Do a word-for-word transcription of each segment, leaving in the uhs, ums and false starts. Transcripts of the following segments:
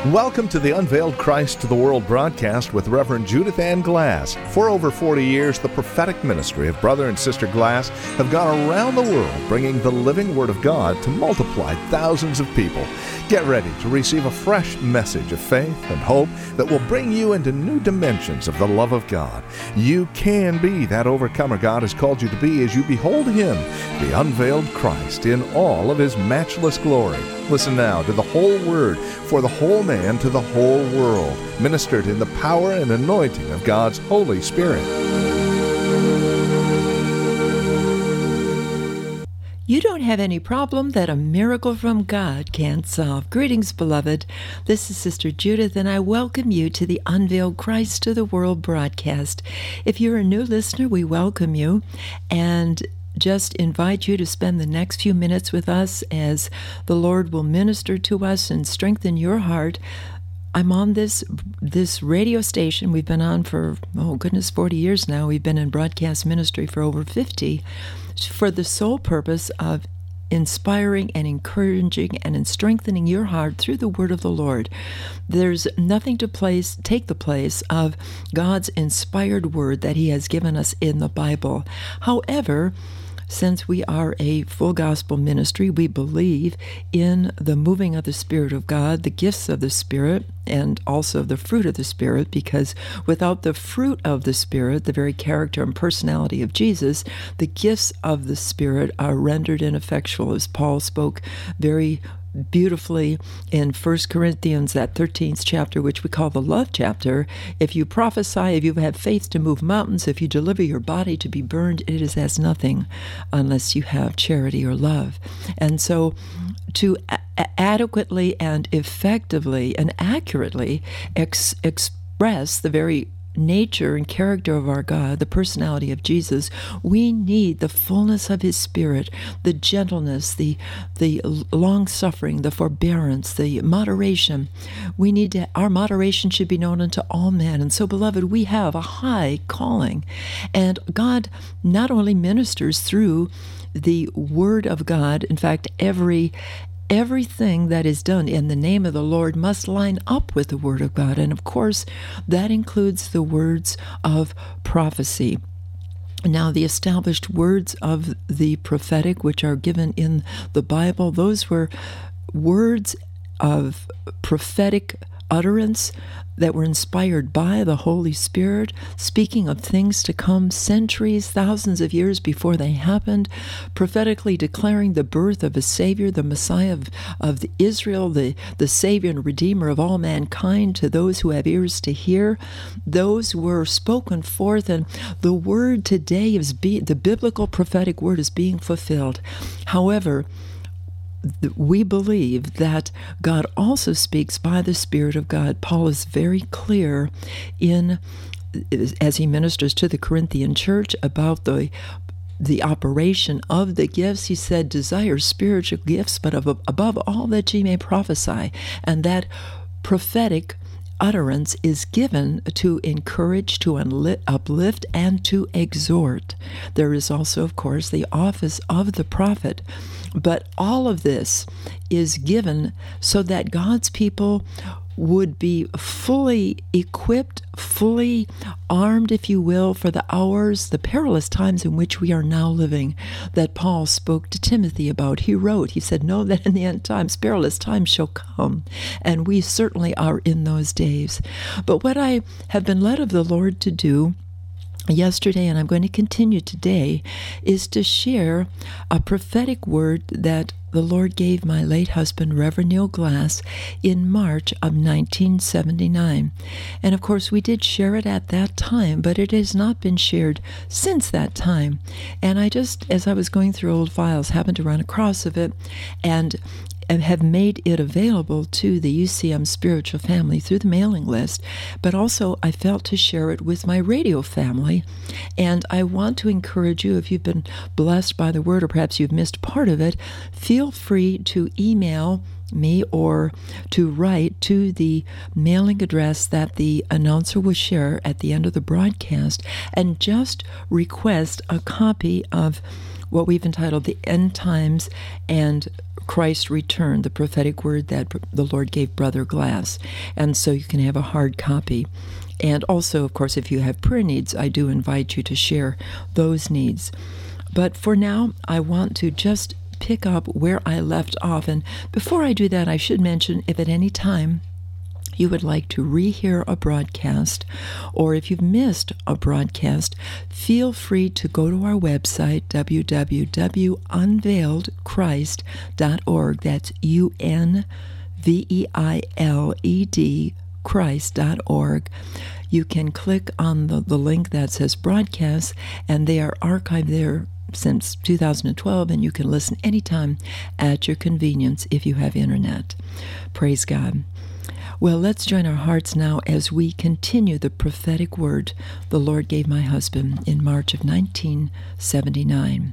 Welcome to the Unveiled Christ to the World broadcast with Reverend Judith Ann Glass. For over forty years, the prophetic ministry of Brother and Sister Glass have gone around the world bringing the living Word of God to multiply thousands of people. Get ready to receive a fresh message of faith and hope that will bring you into new dimensions of the love of God. You can be that overcomer God has called you to be as you behold Him, the unveiled Christ, in all of His matchless glory. Listen now to the whole Word for the whole man to the whole world, ministered in the power and anointing of God's Holy Spirit. You don't have any problem that a miracle from God can't solve. Greetings, beloved. This is Sister Judith, and I welcome you to the Unveiled Christ to the World broadcast. If you're a new listener, we welcome you, and just invite you to spend the next few minutes with us as the Lord will minister to us and strengthen your heart. I'm on this this radio station. We've been on for, oh goodness, forty years now. We've been in broadcast ministry for over fifty, for the sole purpose of inspiring and encouraging and strengthening your heart through the word of the Lord. There's nothing to place take the place of God's inspired word that He has given us in the Bible. However, since we are a full gospel ministry, we believe in the moving of the Spirit of God, the gifts of the Spirit, and also the fruit of the Spirit, because without the fruit of the Spirit, the very character and personality of Jesus, the gifts of the Spirit are rendered ineffectual, as Paul spoke very beautifully in First Corinthians, that thirteenth chapter, which we call the love chapter. If you prophesy, if you have faith to move mountains, if you deliver your body to be burned, it is as nothing unless you have charity or love. And so to a- adequately and effectively and accurately ex- express the very nature and character of our God, the personality of Jesus, we need the fullness of His Spirit, the gentleness, the the long-suffering, the forbearance, the moderation. We need to, our moderation should be known unto all men. And so, beloved, we have a high calling. And God not only ministers through the Word of God, in fact, every Everything that is done in the name of the Lord must line up with the Word of God. And of course, that includes the words of prophecy. Now, the established words of the prophetic, which are given in the Bible, those were words of prophetic utterance that were inspired by the Holy Spirit, speaking of things to come centuries, thousands of years before they happened, prophetically declaring the birth of a Savior, the Messiah of, of Israel, the, the Savior and Redeemer of all mankind, to those who have ears to hear. Those were spoken forth, and the word today is be, the biblical prophetic word is being fulfilled. However, we believe that God also speaks by the Spirit of God. Paul is very clear in, as he ministers to the Corinthian church, about the the operation of the gifts. He said, desire spiritual gifts, but of, above all that ye may prophesy. And that prophetic utterance is given to encourage, to unlit, uplift, and to exhort. There is also, of course, the office of the prophet. But all of this is given so that God's people would be fully equipped, fully armed, if you will, for the hours, the perilous times in which we are now living, that Paul spoke to Timothy about. He wrote, he said, know that in the end times, perilous times shall come, and we certainly are in those days. But what I have been led of the Lord to do yesterday, and I'm going to continue today, is to share a prophetic word that the Lord gave my late husband, Reverend Neil Glass, in March of nineteen seventy-nine. And of course, we did share it at that time, but it has not been shared since that time. And I just, as I was going through old files, happened to run across of it, and have made it available to the U C M spiritual family through the mailing list, but also I felt to share it with my radio family. And I want to encourage you, if you've been blessed by the word, or perhaps you've missed part of it, feel free to email me or to write to the mailing address that the announcer will share at the end of the broadcast, and just request a copy of what we've entitled The End Times and Christ's Return, the prophetic word that the Lord gave Brother Glass. And so you can have a hard copy. And also, of course, if you have prayer needs, I do invite you to share those needs. But for now, I want to just pick up where I left off. And before I do that, I should mention, if at any time you would like to rehear a broadcast, or if you've missed a broadcast, feel free to go to our website, w w w dot unveiled christ dot org. That's U N V E I L E D, Christ dot org. You can click on the, the link that says broadcasts, and they are archived there since two thousand twelve, and you can listen anytime at your convenience if you have internet. Praise God. Well, let's join our hearts now as we continue the prophetic word the Lord gave my husband in March of nineteen seventy-nine.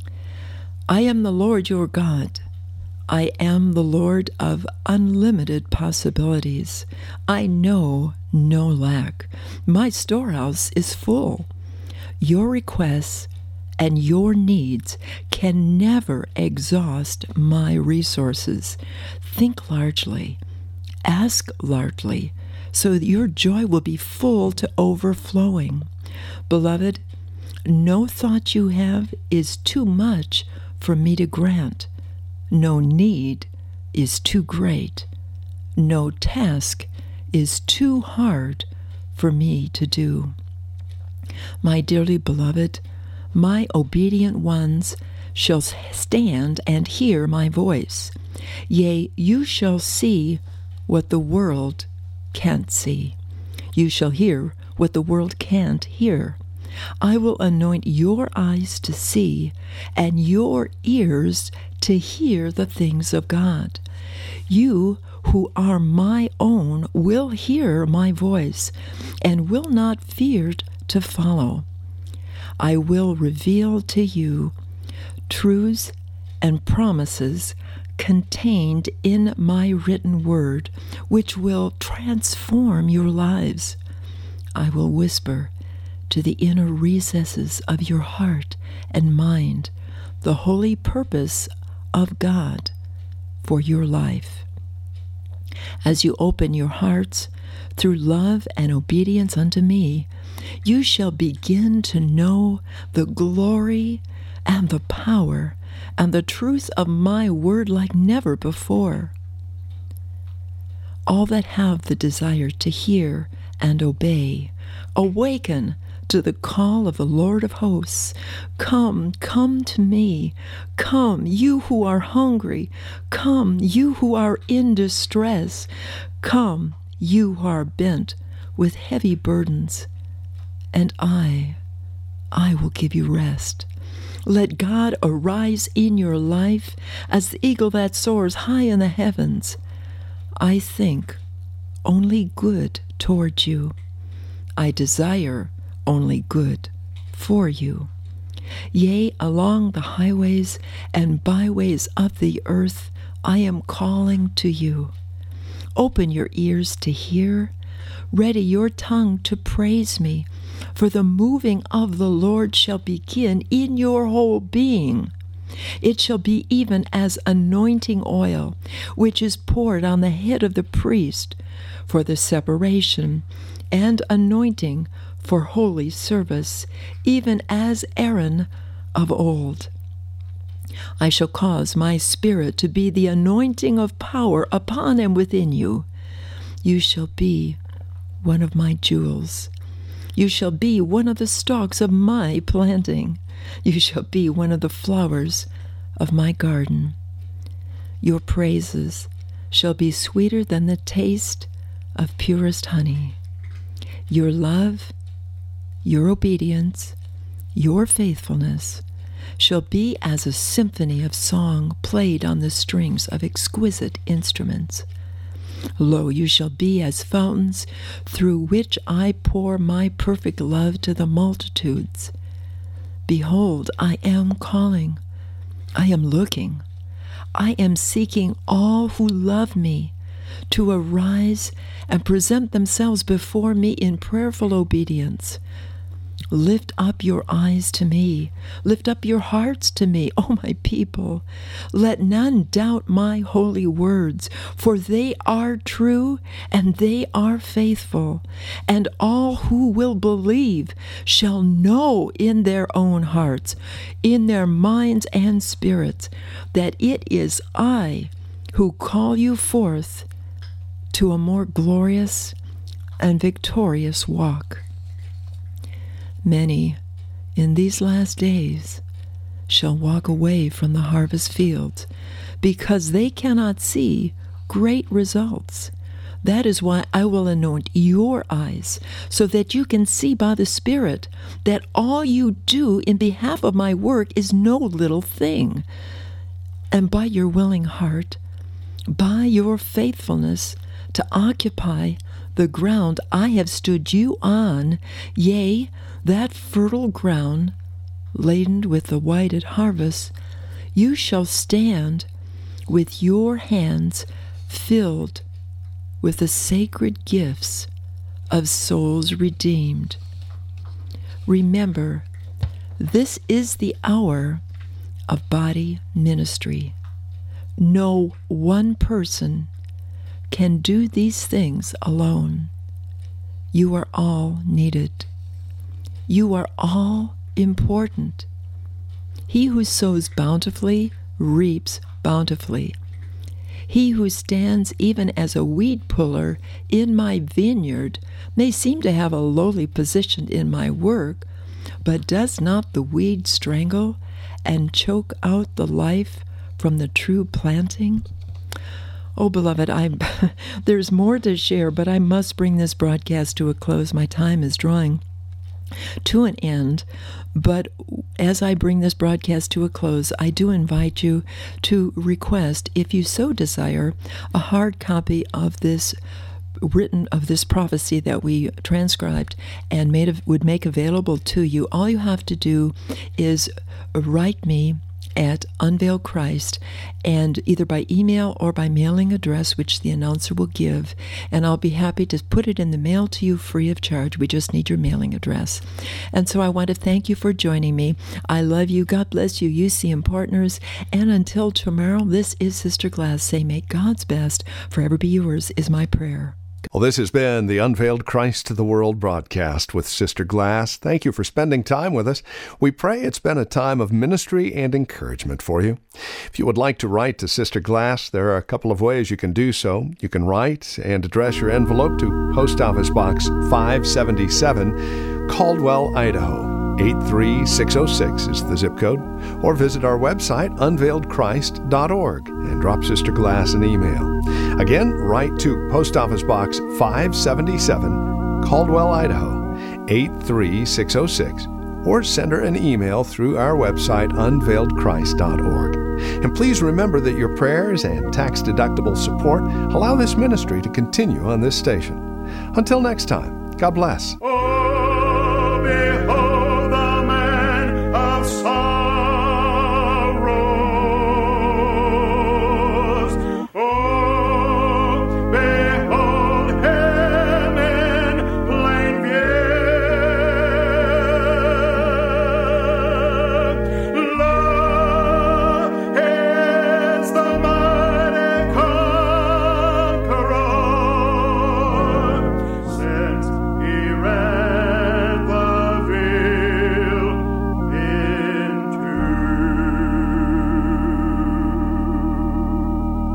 I am the Lord your God. I am the Lord of unlimited possibilities. I know no lack. My storehouse is full. Your requests and your needs can never exhaust my resources. Think largely. Ask largely, so that your joy will be full to overflowing. Beloved, no thought you have is too much for me to grant. No need is too great. No task is too hard for me to do. My dearly beloved, my obedient ones shall stand and hear my voice. Yea, you shall see what the world can't see. You shall hear what the world can't hear. I will anoint your eyes to see and your ears to hear the things of God. You who are my own will hear my voice and will not fear to follow. I will reveal to you truths and promises contained in my written word, which will transform your lives. I will whisper to the inner recesses of your heart and mind the holy purpose of God for your life. As you open your hearts through love and obedience unto me, you shall begin to know the glory and the power and the truth of my word like never before. All that have the desire to hear and obey, awaken to the call of the Lord of hosts. Come, come to me. Come, you who are hungry. Come, you who are in distress. Come, you who are bent with heavy burdens, and I, I will give you rest. Let God arise in your life as the eagle that soars high in the heavens. I think only good toward you. I desire only good for you. Yea, along the highways and byways of the earth, I am calling to you. Open your ears to hear. Ready your tongue to praise me. For the moving of the Lord shall begin in your whole being. It shall be even as anointing oil, which is poured on the head of the priest for the separation, and anointing for holy service, even as Aaron of old. I shall cause my spirit to be the anointing of power upon and within you. You shall be one of my jewels. You shall be one of the stalks of my planting. You shall be one of the flowers of my garden. Your praises shall be sweeter than the taste of purest honey. Your love, your obedience, your faithfulness shall be as a symphony of song played on the strings of exquisite instruments. Lo, you shall be as fountains through which I pour my perfect love to the multitudes. Behold, I am calling. I am looking. I am seeking all who love me to arise and present themselves before me in prayerful obedience. Lift up your eyes to me. Lift up your hearts to me, O my people. Let none doubt my holy words, for they are true and they are faithful. And all who will believe shall know in their own hearts, in their minds and spirits, that it is I who call you forth to a more glorious and victorious walk. Many in these last days shall walk away from the harvest fields because they cannot see great results. That is why I will anoint your eyes so that you can see by the Spirit that all you do in behalf of my work is no little thing. And by your willing heart, by your faithfulness to occupy the ground I have stood you on, yea, that fertile ground, laden with the whited harvest, you shall stand with your hands filled with the sacred gifts of souls redeemed. Remember, this is the hour of body ministry. No one person can do these things alone. You are all needed. You are all important. He who sows bountifully reaps bountifully. He who stands even as a weed puller in my vineyard may seem to have a lowly position in my work, but does not the weed strangle and choke out the life from the true planting? Oh, beloved, I'm, there's more to share, but I must bring this broadcast to a close. My time is drawing to an end. But as I bring this broadcast to a close, I do invite you to request, if you so desire, a hard copy of this written of this prophecy that we transcribed and made would make available to you. All you have to do is write me at Unveiled Christ, and either by email or by mailing address, which the announcer will give, and I'll be happy to put it in the mail to you free of charge. We just need your mailing address. And so I want to thank you for joining me. I love you. God bless you, U C M partners. And until tomorrow, this is Sister Glass. Say, may God's best forever be yours is my prayer. Well, this has been the Unveiled Christ to the World broadcast with Sister Glass. Thank you for spending time with us. We pray it's been a time of ministry and encouragement for you. If you would like to write to Sister Glass, there are a couple of ways you can do so. You can write and address your envelope to Post Office Box five seventy-seven, Caldwell, Idaho. eight three six oh six is the zip code, or visit our website, unveiled christ dot org, and drop Sister Glass an email. Again, write to Post Office Box five seventy-seven, Caldwell, Idaho, eight three six oh six, or send her an email through our website, unveiled christ dot org. And please remember that your prayers and tax-deductible support allow this ministry to continue on this station. Until next time, God bless.